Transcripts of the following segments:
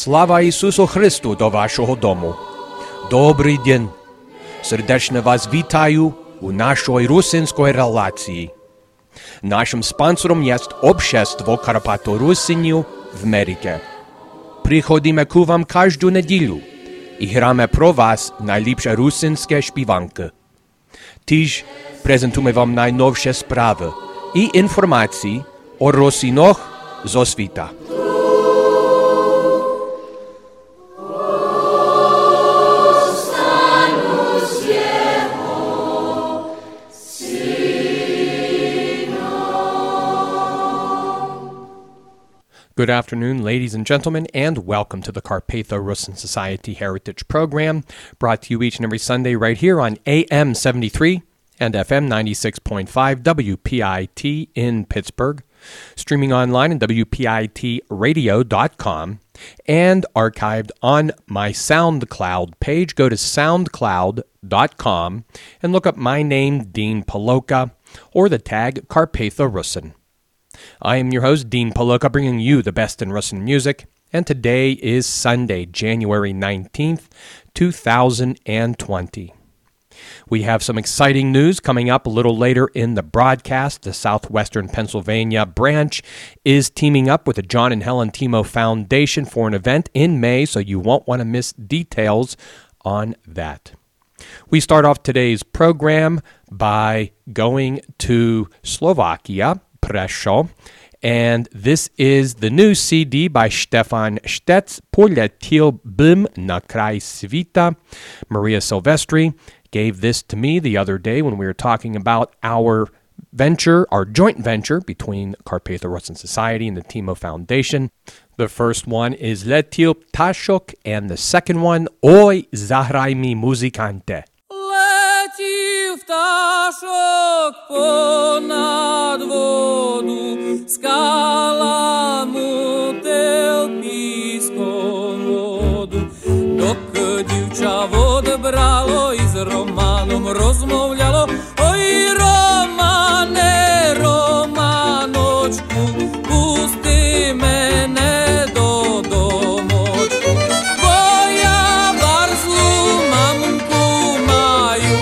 Слава Ісусу Христу до вашого дому. Добрий день. Сердечно вас вітаю у нашій русинській релації. Нашим спонсором є Общество Карпато-Русинів в Америці. Приходимо к вам кожну неділю і граємо про вас найліпші русинські співанки. Тож презентуємо вам найновші справи і інформації о русинах зо світа. Good afternoon, ladies and gentlemen, and welcome to the Carpatho-Russin Society Heritage Program, brought to you each and every Sunday right here on AM 73 and FM 96.5 WPIT in Pittsburgh, streaming online at WPITradio.com, and archived on my SoundCloud page. Go to soundcloud.com and look up my name, Dean Paloka, or the tag Carpatho-Russin. I am your host, Dean Paloka, bringing you the best in Russian music, and today is Sunday, January 19th, 2020. We have some exciting news coming up a little later in the broadcast. The Southwestern Pennsylvania branch is teaming up with the John and Helen Timo Foundation for an event in May, so you won't want to miss details on that. We start off today's program by going to Slovakia, Prešov, and this is the new CD by Stefan Stets, Poletil bym na kraj svita. Maria Silvestri gave this to me the other day when we were talking about our venture, our joint venture between Carpatho-Russin Society and the Timo Foundation. The first one is Letil Ptaszok, and the second one, Oj, zahraj mi muzikante. Ptaszok ponad vodu, skala motel pískom vodu. Dok dівча odbralo i s Romanom rozmовляло, oj Romane, Romanočku, pusti mene do domočku. Bo ja bar zlu mamku maju,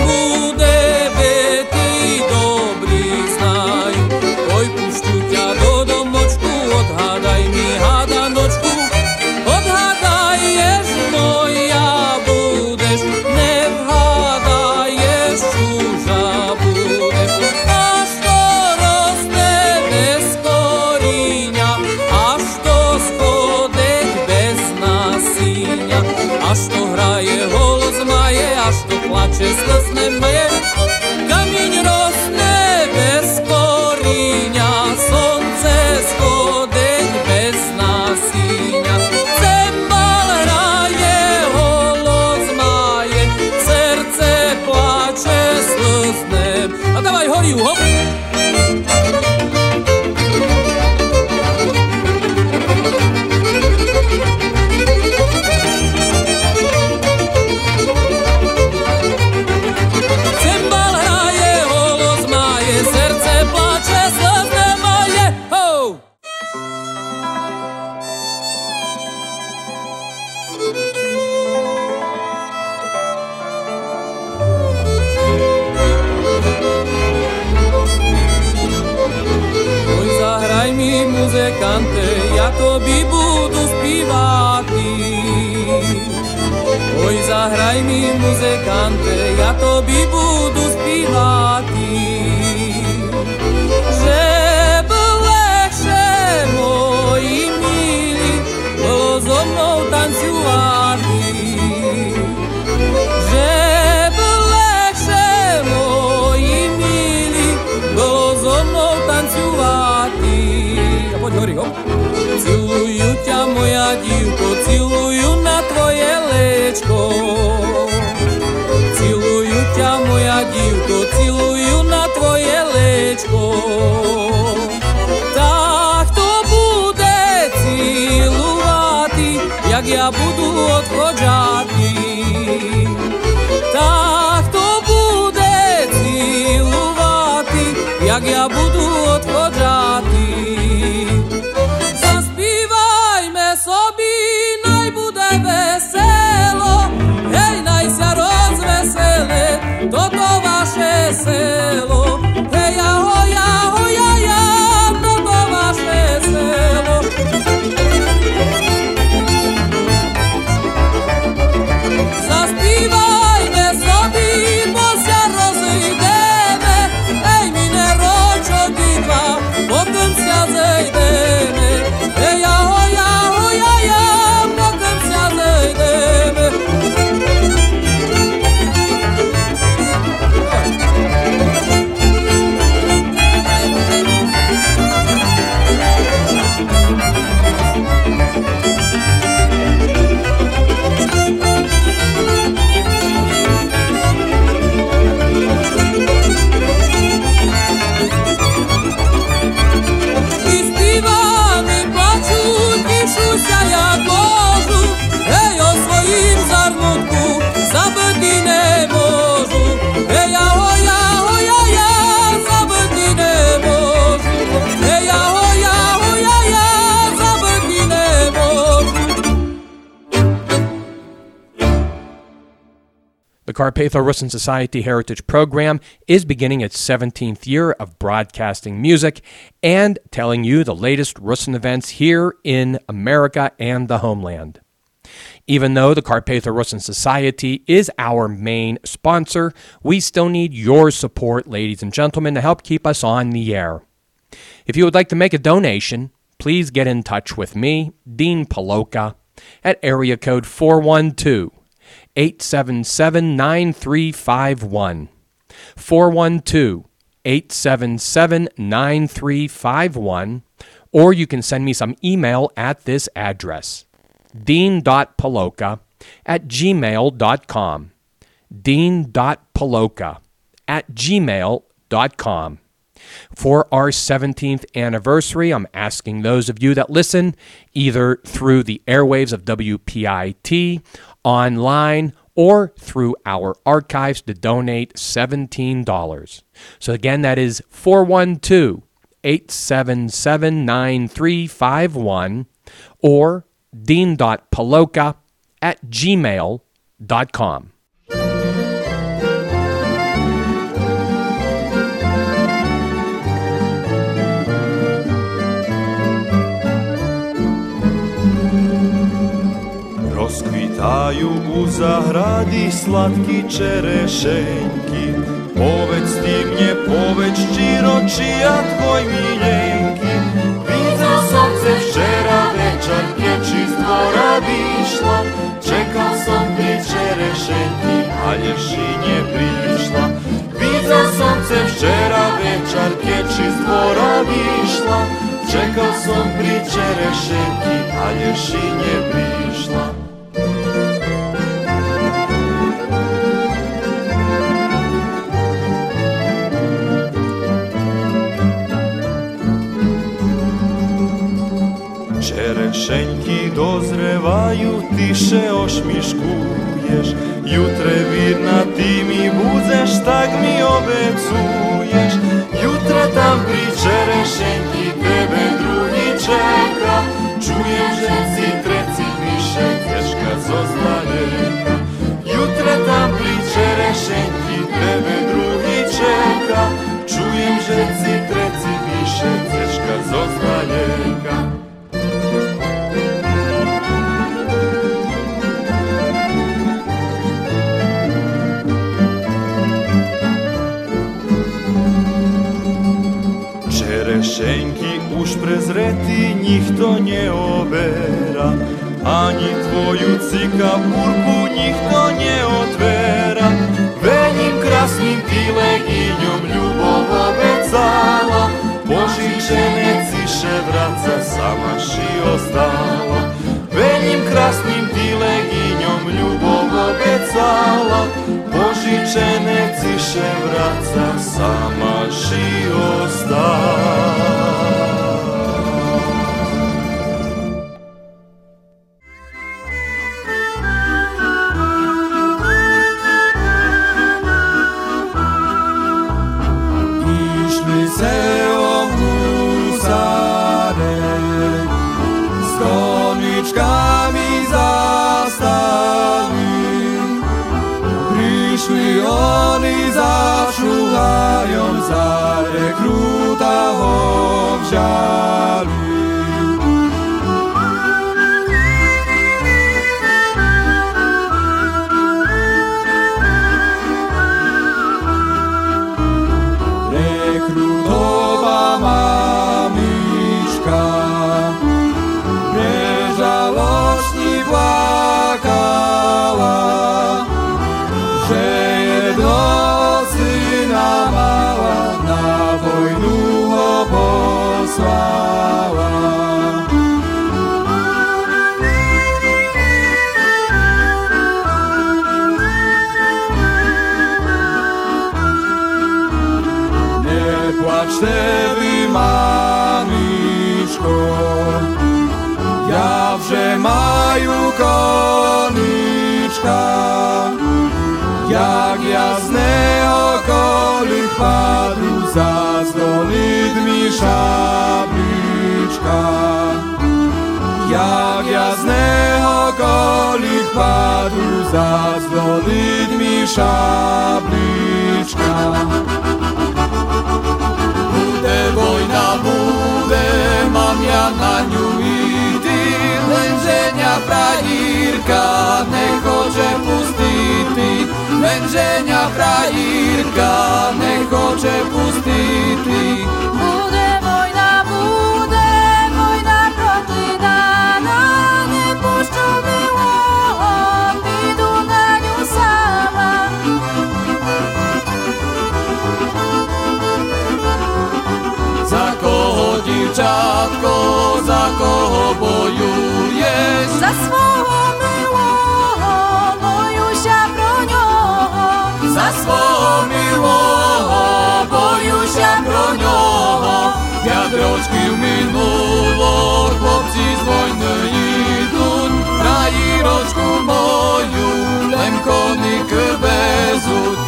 plače slz nemaje, kamień rosne bez korienia, slunce schodeć bez nasinja. Cembal hraje, holos maje, serce plače slz nem. A dawaj horiju, hop! Muzykante, ja tobі буду співати. Ой, заграй мій музиканте, я тобі буду співати. Щоб легше, мої милі, було зо мною танцювати. Щоб легше, мої милі, було зо мною танцювати. Цілую тя, моя дівко, цілую на твоє личко. Цілую тя, моя дівко, цілую на твоє личко. Та хто буде цілувати, як я буду одходжати? Та хто буде цілувати, як я буду одходжати? Заспівайме собі Carpatho-Russin Society Heritage Program is beginning its 17th year of broadcasting music and telling you the latest Russin events here in America and the homeland. Even though the Carpatho-Russin Society is our main sponsor, we still need your support, ladies and gentlemen, to help keep us on the air. If you would like to make a donation, please get in touch with me, Dean Paloka, at area code 412-877-9351. 412-877-9351, or you can send me some email at this address, dean.paloka@gmail.com. dean.paloka@gmail.com. For our 17th anniversary, I'm asking those of you that listen, either through the airwaves of WPIT, online, or through our archives, to donate $17. So again, that is 412-877-9351 or dean.paloka@gmail.com. Rozkvitaju u zahradi slatki čerešenjki, povedzti mnje, povedz Čiro, čija tvoj miljenki. Vidzao sam se včera večer, pječi z dvora višla, čekao sam pri čerešenjki, a lješinje prišla. Vidzao sam se včera večer, pječi z dvora višla, čekao sam pri čerešenjki, a lješinje prišla. Čerešenjki dozrevaju, tiše ošmiškuješ, jutre virna ti mi budzeš, tak mi obecuješ. Jutre tam pri čerešenjki tebe drugi čeka, čujem že si treci piše, teška zozvaljeka. Jutre tam pri čerešenjki tebe drugi čeka, čujem že si treci piše, teška zozvaljeka. Čerešenjki už prezreti, njih to nie obera, ani tvoju cikapurku njih to nie otvera. Venim krasnim ti leginjom ljubov obecala, požičene ciše vraca, sama ši ostala. Venim krasnim ti leginjom ljubov obecala, požičene ciše vraca, sama ši ostala. Oni začuhają za rekruta ho wzięli. Rekrutowa mamiczka nieżalośnie płakała, że jedno syna mała na wojnu ho posłała. Nie płaczcie wy, mamiczko, ja wrze maju koniczka. Jak jasne okolich padł, zadzwoni mi szabliczka. Jak jasne okolí padu zazvoniť mi šablička. Bude vojna, bude, mám ja na ňu ísť, lenže ňa frajírka nechoče pustiti, lenže ňa frajírka nechoče pustiti. Bude vojna proklidaná, nepúšťu milom, idú na ňu sama. Za koho, divčátko, za koho bojuješ? Za svojho milého, bojuša pro ňoho. Za svojho milého, bojuša pro ňoho. 5 ročky minulo, chlopci z vojny idú, frajíročku moju, len koník vezú.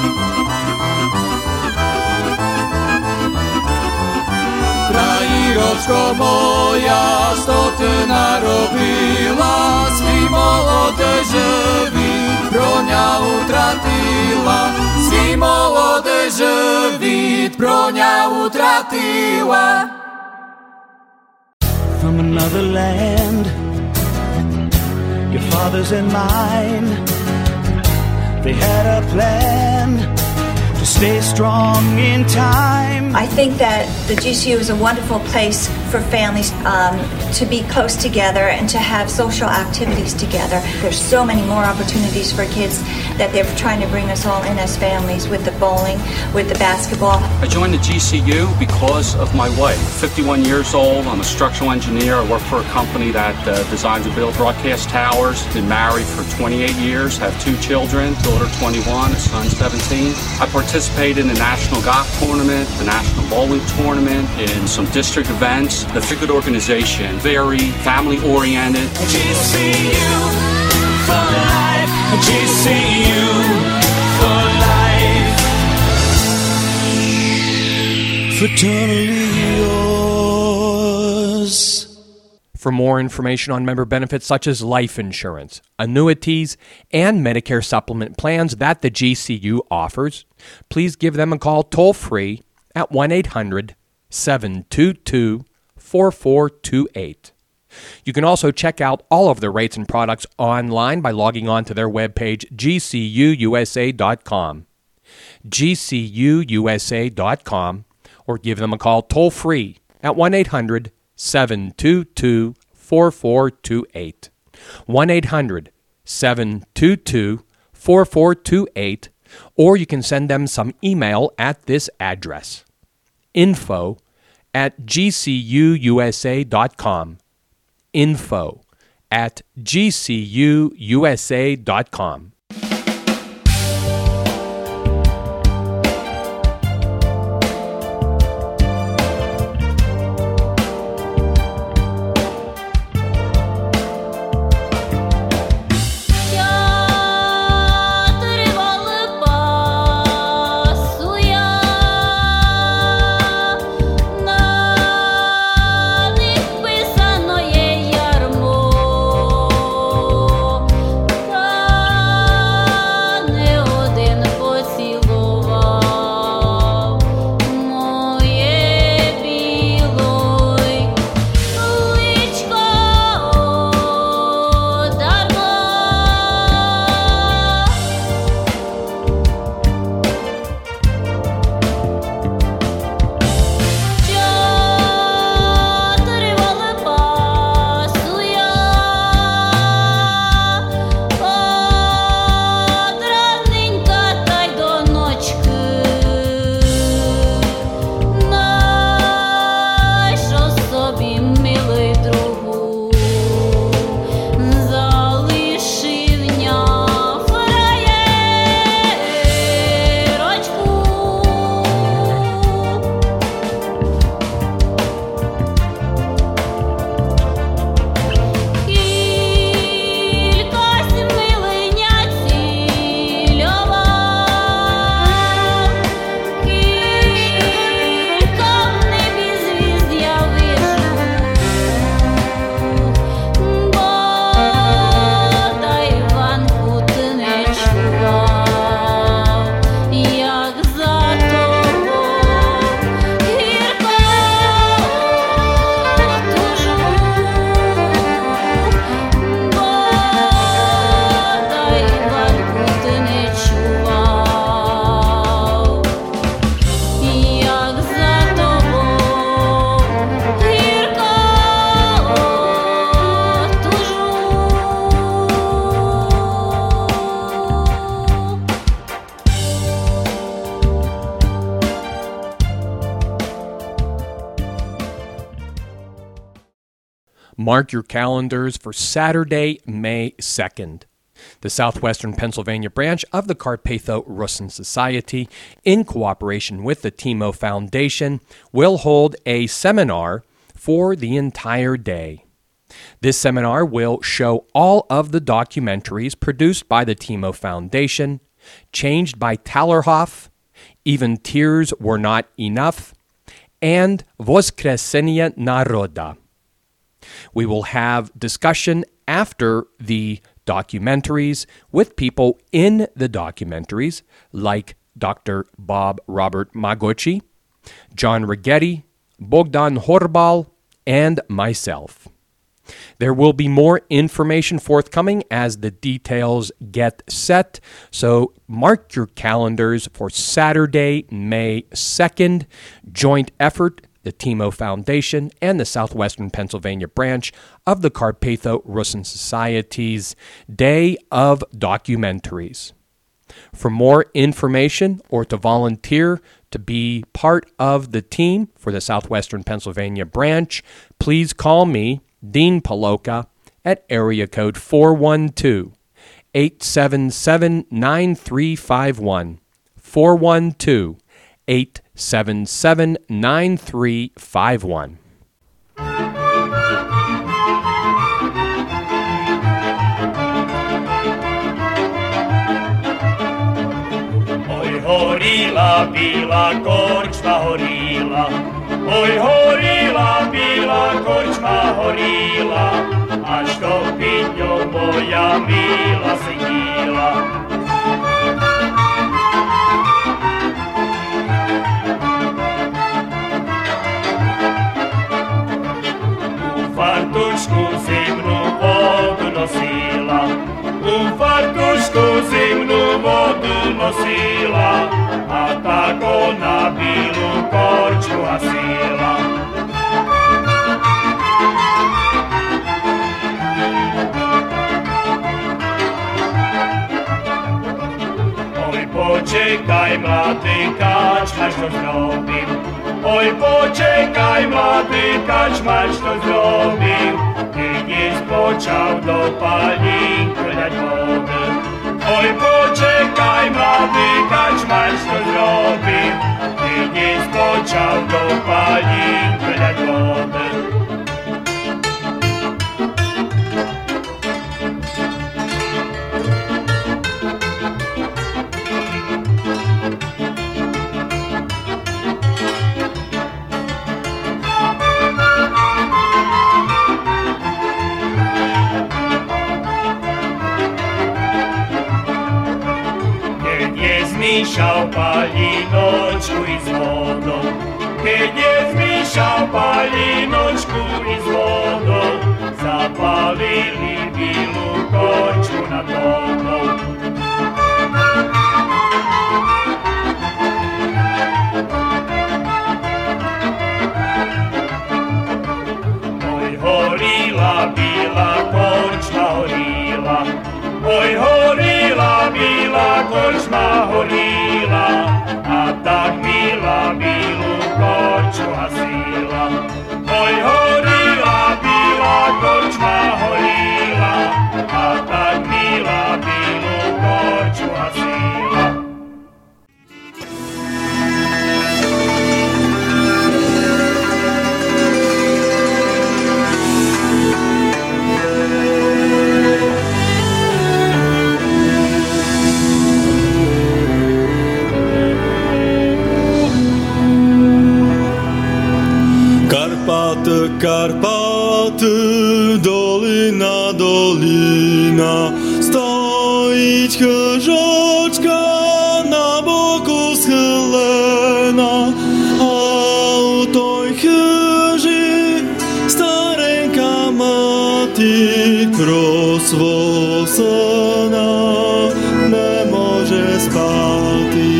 Frajíročko moja, što ty narobila, svi molode živi, pro ňa utratila, svi molode živi, pro ňa utratila. From another land, your father's and mine, they had a plan to stay strong in time. I think that the GCU is a wonderful place for families to be close together and to have social activities together. There's so many more opportunities for kids that they're trying to bring us all in as families with the bowling, with the basketball. I joined the GCU because of my wife. 51 years old, I'm a structural engineer. I work for a company that designs and builds broadcast towers. Been married for 28 years, have 2 children, daughter 21, a son 17. I participated in the National Golf Tournament, the National Bowling Tournament, in some district events. The good organization, very family-oriented. GCU for life, GCU for life. Fraternally yours. For more information on member benefits such as life insurance, annuities, and Medicare supplement plans that the GCU offers, please give them a call toll-free at 1-800-722-4428. You can also check out all of their rates and products online by logging on to their webpage, gcuusa.com. gcuusa.com, or give them a call toll-free at 1-800-722-4428. 1-800-722-4428, or you can send them some email at this address, info@gcuusa.com. info@gcuusa.com. Mark your calendars for Saturday, May 2nd. The Southwestern Pennsylvania branch of the Carpatho Russin Society, in cooperation with the Timo Foundation, will hold a seminar for the entire day. This seminar will show all of the documentaries produced by the Timo Foundation, Changed by Tallerhoff, Even Tears Were Not Enough, and Voskresenia Naroda. We will have discussion after the documentaries with people in the documentaries like Dr. Bob Robert Magochi, John Righetti, Bogdan Horbal, and myself. There will be more information forthcoming as the details get set, so mark your calendars for Saturday, May 2nd, joint effort, the Timo Foundation and the Southwestern Pennsylvania branch of the Carpatho Russin Society's Day of Documentaries. For more information or to volunteer to be part of the team for the Southwestern Pennsylvania branch, please call me, Dean Paloka, at area code 412-877-9351, 412-877-9351. Horila, bila korčma horila, oj horila, bila korčma horila, a što pitnjo moja mila se gila. U fartušku zimnu vodu nosila, u fartušku zimnu vodu nosila, a tako na bilu korču hasila. Oj počekaj mladi kačma što zrobim, oj počekaj mladi kačma što zrobim, keď je spočal do palín krľať vody. Oj počekaj mladý kačmar što zrobim, keď je spočal do palín krľať vody. Zmišal palinočku i s vodom, keď je zmišal palinočku i s vodom, zapalili bilu korču nad vodom. Oj horila, bila korčma horila, oj horila, bila korčma horila, a tak mila bilu korču hasila. Oj horila, bila korčma horila, a tak mila bilu korču hasila. Karpaty, dolina, dolina, stoić chyżoczka na boku schylena, a u tej chyży starenka mati rozwosona nie może spati.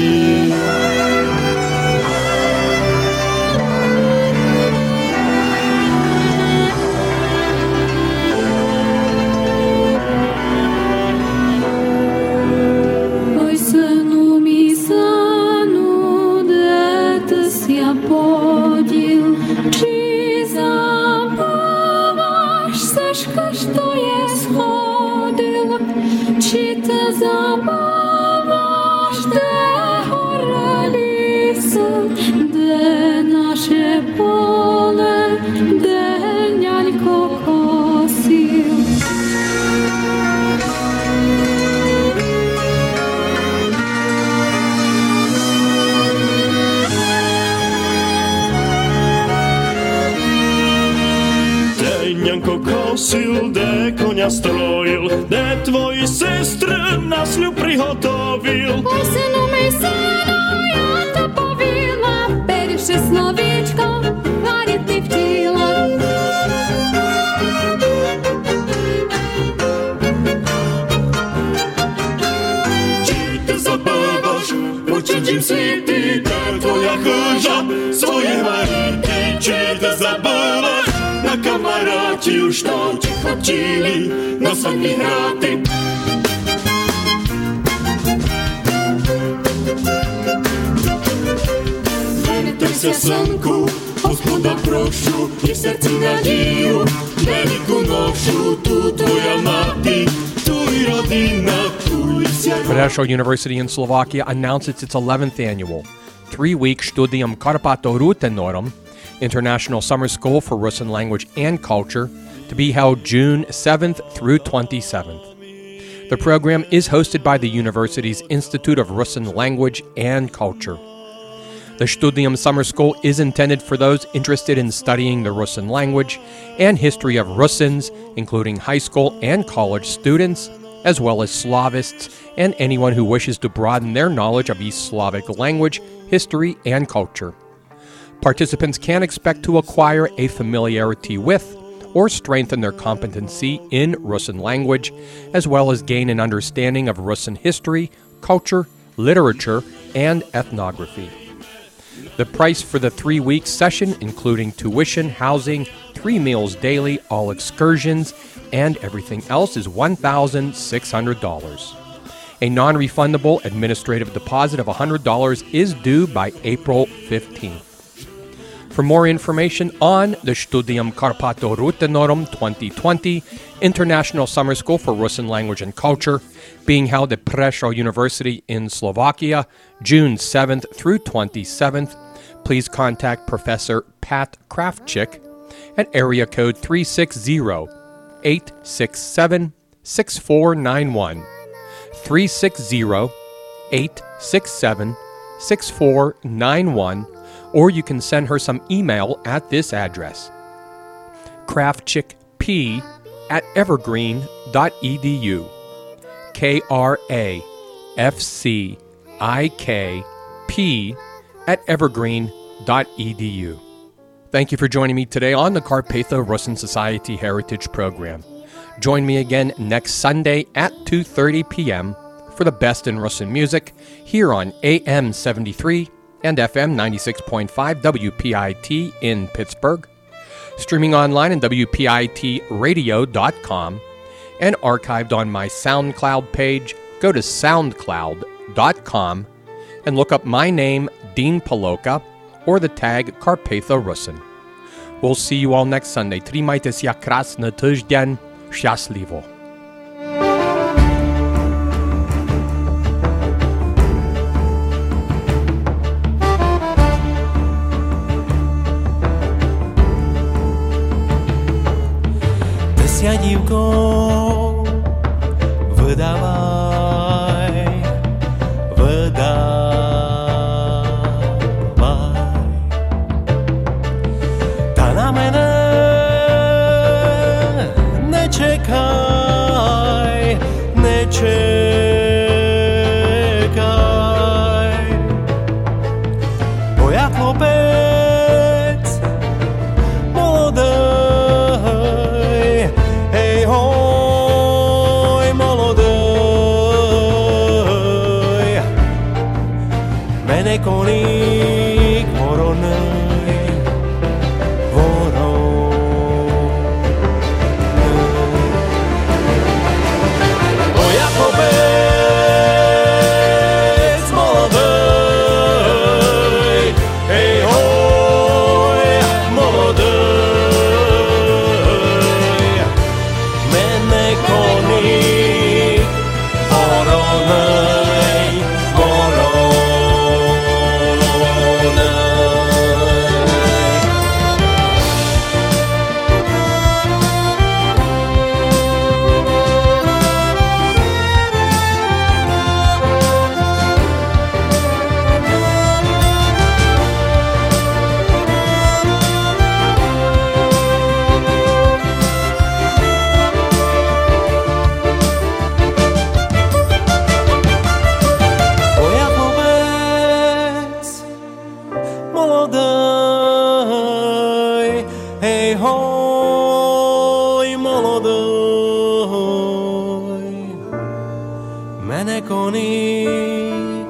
Podil, či zapovaš Dečka što je shodil, čita zabava, šte horali se, de naše pole, de njaljko kosil. Njanko kosil, de konja strojil, de tvoji sestry na sljub prihotovil. Oj, synu mej, synu, ja to povila, periše slovičko, variti včila. Či te zabavaš, počuđim si ti, de tvoja hrža, svoje variti. Či te zabavaš, na kamarati už to ti chodili, na svadbi hrati. Veritej se slnku, Gospoda prošu i srci nadiju, veliku nošu, tu tvoja mati, tu i rodina, tu i sjaj. Prešov University in Slovakia announces its 11th annual 3-week Studium Karpato Rutenorum International Summer School for Russian Language and Culture to be held June 7th through 27th. The program is hosted by the university's Institute of Russian Language and Culture. The Studium Summer School is intended for those interested in studying the Russian language and history of Russians, including high school and college students, as well as Slavists and anyone who wishes to broaden their knowledge of East Slavic language, history, and culture. Participants can expect to acquire a familiarity with or strengthen their competency in Russian language, as well as gain an understanding of Russian history, culture, literature, and ethnography. The price for the 3-week session, including tuition, housing, 3 meals daily, all excursions, and everything else, is $1,600. A non-refundable administrative deposit of $100 is due by April 15th. For more information on the Studium Karpato Rutenorum 2020 International Summer School for Russian Language and Culture, being held at Prešov University in Slovakia, June 7th through 27th, please contact Professor Pat Kravchik at area code 360-867-6491. 360-867-6491. Or you can send her some email at this address, kravchikp@evergreen.edu, KRAFCIKP@evergreen.edu. Thank you for joining me today on the Carpatho Russian Society Heritage Program. Join me again next Sunday at 2:30 p.m. for the best in Russian music here on AM 73 and FM 96.5 WPIT in Pittsburgh, streaming online at WPITradio.com, and archived on my SoundCloud page. Go to soundcloud.com and look up my name, Dean Paloka, or the tag Carpatho Rusin. We'll see you all next Sunday. Trimajte sia krasny tydzień. Szczęśliwo. Sia dívkou, vydávaj, vydávaj. Ta na mene nečekaj, nečekaj. Bo ja chlopec molodý, koník voronej, voronej. O ja chlopec molodej, hej hoj, molodej. nekonik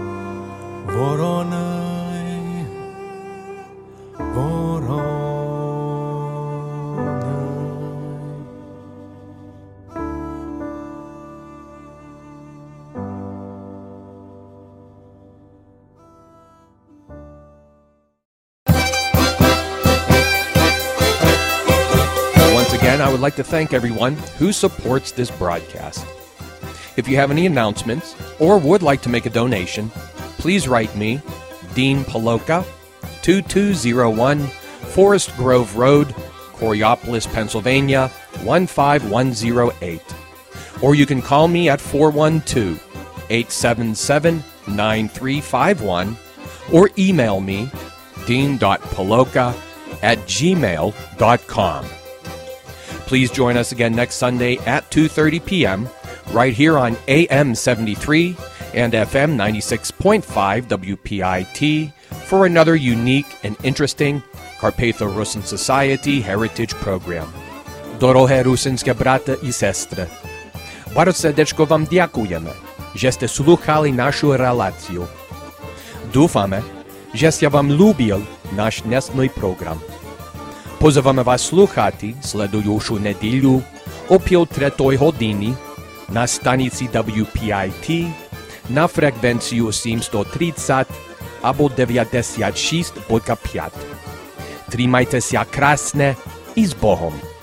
Voronaj, voronaj. Once again, I would like to thank everyone who supports this broadcast. If you have any announcements or would like to make a donation, please write me, Dean Paloka, 2201 Forest Grove Road, Coriopolis, Pennsylvania, 15108. Or you can call me at 412-877-9351 or email me, dean.paloka@gmail.com. Please join us again next Sunday at 2:30 p.m. right here on AM 73 and FM 96.5 WPIT for another unique and interesting Carpatho-Rusin Society Heritage Program. Dorohé rusinské brata i sestre, bardzo srdečko vám ďakujeme, že ste slúchali našu reláciu. Dúfame, že sa vám ľúbil náš dnesný program. Pozývame vás slúchati sledujúcu nedeľu o 3:30 hodiny na stanici WPIT na frekvenciu 730 alebo 96.5. Trímajte sa krásne i s Bohom.